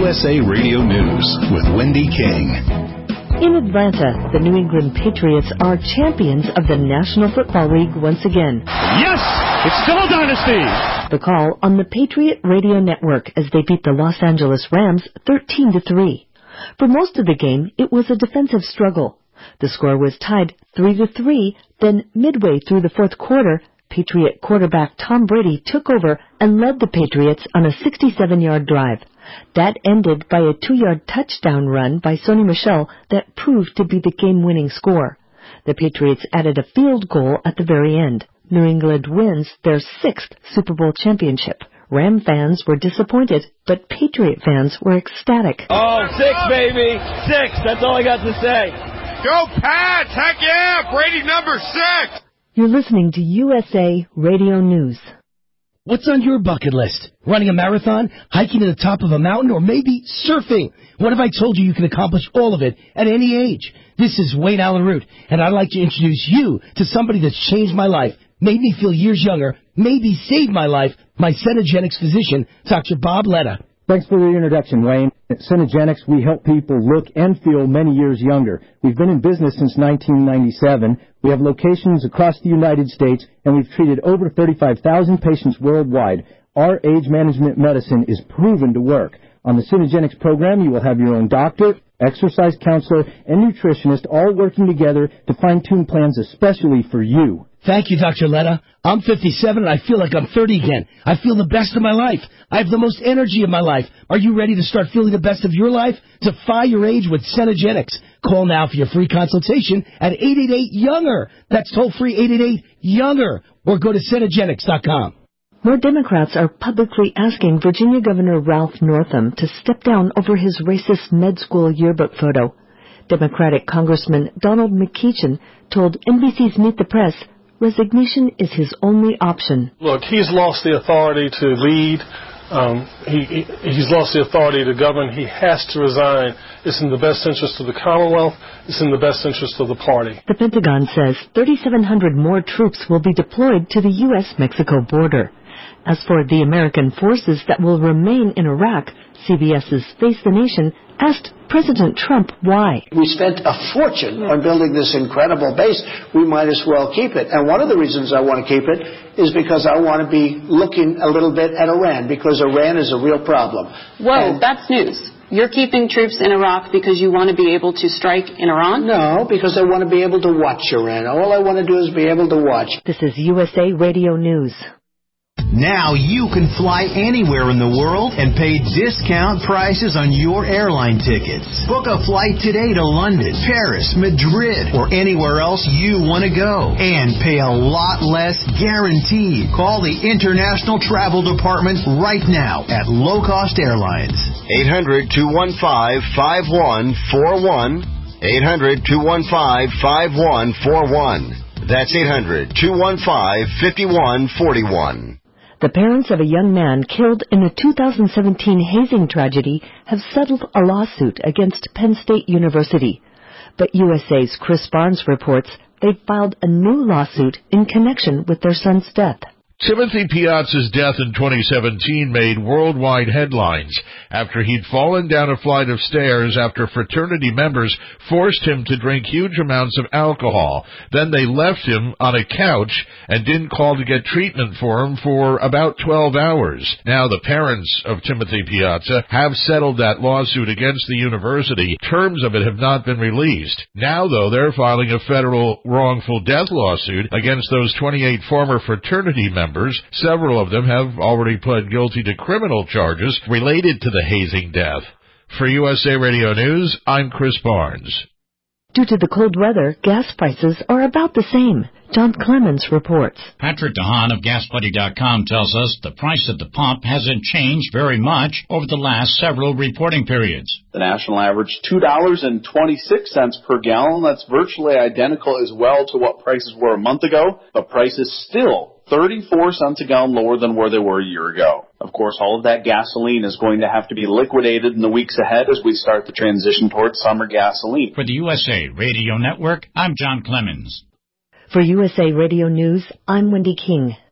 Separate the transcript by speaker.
Speaker 1: USA Radio News with Wendy King.
Speaker 2: In Atlanta, the New England Patriots are champions of the National Football League once again.
Speaker 3: Yes! It's still a dynasty!
Speaker 2: The call on the Patriot Radio Network as they beat the Los Angeles Rams 13-3. For most of the game, it was a defensive struggle. The score was tied 3-3, then midway through the fourth quarter, Patriot quarterback Tom Brady took over and led the Patriots on a 67-yard drive. That ended by a 2-yard touchdown run by Sony Michel that proved to be the game-winning score. The Patriots added a field goal at the very end. New England wins their 6th Super Bowl championship. Ram fans were disappointed, but Patriot fans were ecstatic.
Speaker 3: Oh, 6, baby! 6! That's all I got to say.
Speaker 4: Go Pats! Heck yeah! Brady number 6!
Speaker 2: You're listening to USA Radio News.
Speaker 5: What's on your bucket list? Running a marathon, hiking to the top of a mountain, or maybe surfing? What if I told you you can accomplish all of it at any age? This is Wayne Allen Root, and I'd like to introduce you to somebody that's changed my life, made me feel years younger, maybe saved my life, my Cenegenics physician, Dr. Bob Letta.
Speaker 6: Thanks for the introduction, Wayne. At Cenegenics, we help people look and feel many years younger. We've been in business since 1997. We have locations across the United States, and we've treated over 35,000 patients worldwide. Our age management medicine is proven to work. On the Cenegenics program, you will have your own doctor, exercise counselor, and nutritionist all working together to fine-tune plans especially for you.
Speaker 5: Thank you, Dr. Letta. I'm 57 and I feel like I'm 30 again. I feel the best of my life. I have the most energy of my life. Are you ready to start feeling the best of your life? Defy your age with Cenegenics. Call now for your free consultation at 888-YOUNGER. That's toll-free 888-YOUNGER. Or go to Cenegenics.com.
Speaker 2: More Democrats are publicly asking Virginia Governor Ralph Northam to step down over his racist med school yearbook photo. Democratic Congressman Donald McEachin told NBC's Meet the Press resignation is his only option.
Speaker 7: Look, he's lost the authority to lead. He's lost the authority to govern. He has to resign. It's in the best interest of the Commonwealth. It's in the best interest of the party.
Speaker 2: The Pentagon says 3,700 more troops will be deployed to the U.S.-Mexico border. As for the American forces that will remain in Iraq, CBS's Face the Nation asked President Trump why.
Speaker 8: We spent a fortune on building this incredible base. We might as well keep it. And one of the reasons I want to keep it is because I want to be looking a little bit at Iran, because Iran is a real problem.
Speaker 9: Whoa, that's news. You're keeping troops in Iraq because you want to be able to strike in Iran?
Speaker 8: No, because I want to be able to watch Iran. All I want to do is be able to watch.
Speaker 2: This is USA Radio News.
Speaker 10: Now you can fly anywhere in the world and pay discount prices on your airline tickets. Book a flight today to London, Paris, Madrid, or anywhere else you want to go. And pay a lot less guaranteed. Call the International Travel Department right now at Low Cost Airlines.
Speaker 11: 800-215-5141. 800-215-5141. That's 800-215-5141.
Speaker 2: The parents of a young man killed in the 2017 hazing tragedy have settled a lawsuit against Penn State University. But USA's Chris Barnes reports they've filed a new lawsuit in connection with their son's death.
Speaker 12: Timothy Piazza's death in 2017 made worldwide headlines after he'd fallen down a flight of stairs after fraternity members forced him to drink huge amounts of alcohol. Then they left him on a couch and didn't call to get treatment for him for about 12 hours. Now the parents of Timothy Piazza have settled that lawsuit against the university. Terms of it have not been released. Now, though, they're filing a federal wrongful death lawsuit against those 28 former fraternity members. Several of them have already pled guilty to criminal charges related to the hazing death. For USA Radio News, I'm Chris Barnes.
Speaker 2: Due to the cold weather, gas prices are about the same. John Clemens reports.
Speaker 13: Patrick DeHaan of GasBuddy.com tells us the price at the pump hasn't changed very much over the last several reporting periods.
Speaker 14: The national average, $2.26 per gallon. That's virtually identical as well to what prices were a month ago, but prices still 34 cents a gallon lower than where they were a year ago. Of course, all of that gasoline is going to have to be liquidated in the weeks ahead as we start the transition towards summer gasoline.
Speaker 13: For the USA Radio Network, I'm John Clemens.
Speaker 2: For USA Radio News, I'm Wendy King.